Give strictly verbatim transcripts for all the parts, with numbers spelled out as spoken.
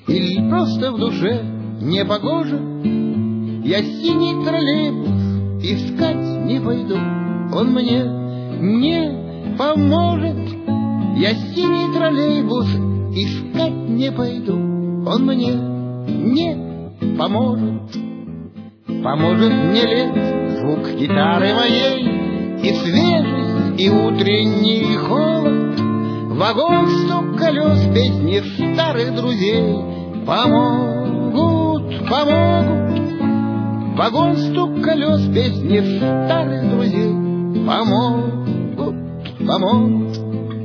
или просто в душе непогоже, я синий троллейбус искать не пойду, он мне не поможет. Я синий троллейбус искать не пойду, он мне не поможет. Поможет мне лет звук гитары моей, и свежесть, и утренний холод, вагон, стук колес, песни старых друзей. Помогут, помогут, вагон, стук колес, песни старых друзей. Помогут, помогут.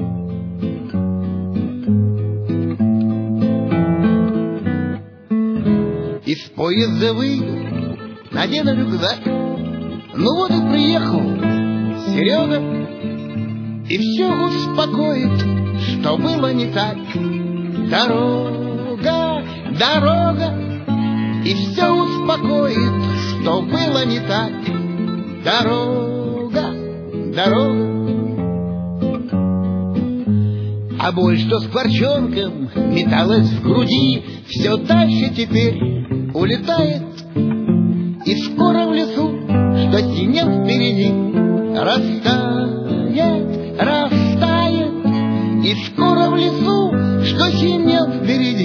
Из поезда выйду, надену рюкзак, ну вот и приехал Серега, и все успокоит, что было не так. Дорога, дорога, и все успокоит, что было не так. Дорога, дорога. А боль, что с кварчонком металась в груди, все дальше теперь улетает, и скоро в лесу, что синел впереди, растает, растает, и скоро в лесу, что синел впереди,